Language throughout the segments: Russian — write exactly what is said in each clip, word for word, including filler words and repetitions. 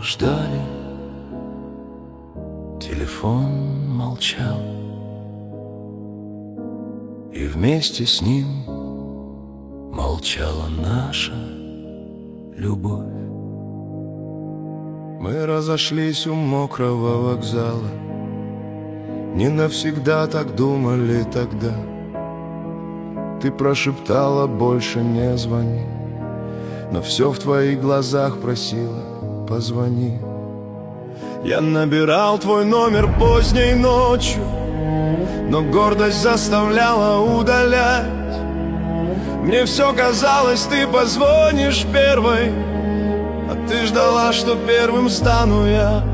ждали, телефон молчал, и вместе с ним молчала наша любовь. Мы разошлись у мокрого вокзала, не навсегда так думали тогда. Ты прошептала: больше не звони, но все в твоих глазах просила: позвони. Я набирал твой номер поздней ночью, но гордость заставляла удалять. Мне все казалось, ты позвонишь первой, а ты ждала, что первым стану я.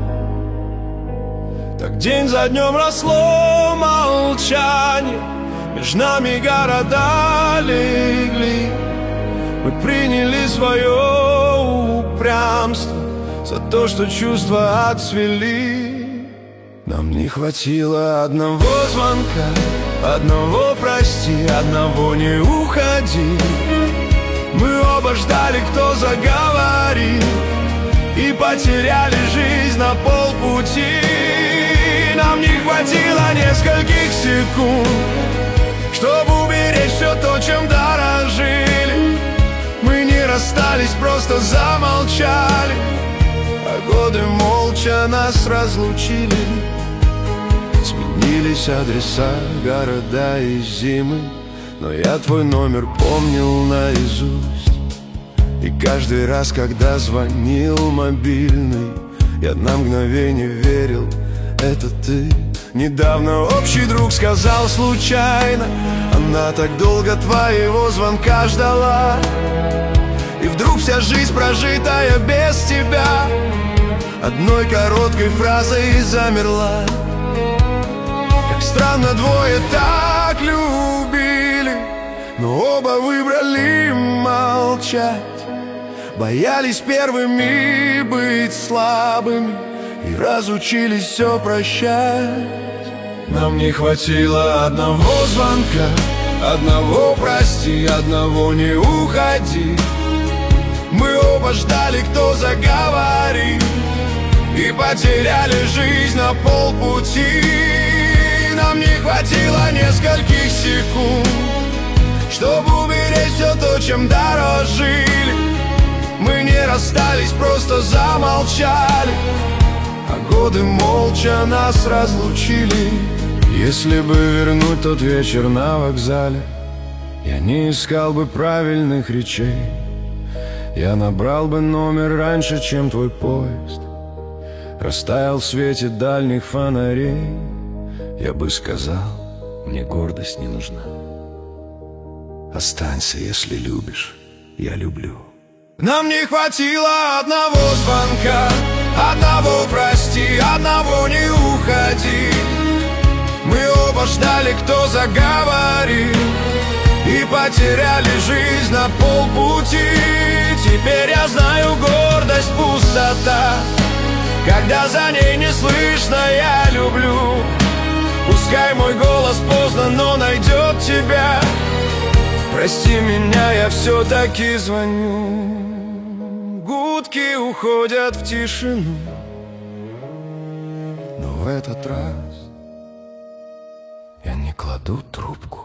Так день за днем росло молчание, между нами города легли. Мы приняли свое упрямство за то, что чувства отцвели. Нам не хватило одного звонка, одного прости, одного не уходи. Мы оба ждали, кто заговорит, и потеряли жизнь на полпути. Нам не хватило нескольких секунд, чтобы уберечь все то, чем дорожили. Мы не расстались, просто замолчали, а годы молча нас разлучили. Сменились адреса, города и зимы, но я твой номер помнил наизусть. И каждый раз, когда звонил мобильный, я на мгновение верил: это ты. Недавно общий друг сказал случайно: она так долго твоего звонка ждала. И вдруг вся жизнь, прожитая без тебя, одной короткой фразой замерла. Как странно, двое так любили, но оба выбрали молчать. Боялись первыми быть слабыми и разучились все прощать. Нам не хватило одного звонка, одного прости, одного не уходи. Мы оба ждали, кто заговорит, и потеряли жизнь на полпути. Нам не хватило нескольких секунд, чтобы уберечь все то, чем дорожили. Мы не расстались, просто замолчали, а годы молча нас разлучили. Если бы вернуть тот вечер на вокзале, я не искал бы правильных речей. Я набрал бы номер раньше, чем твой поезд растаял в свете дальних фонарей. Я бы сказал: мне гордость не нужна. Останься, если любишь, я люблю. Нам не хватило одного звонка, одного прости, одного не уходи. Мы оба ждали, кто заговорит, и потеряли жизнь на полпути. Теперь я знаю, гордость пустота, когда за ней не слышно «я люблю». Пускай мой голос поздно, но найдет тебя. Прости меня, я все-таки звоню. Гудки уходят в тишину, но в этот раз я не кладу трубку.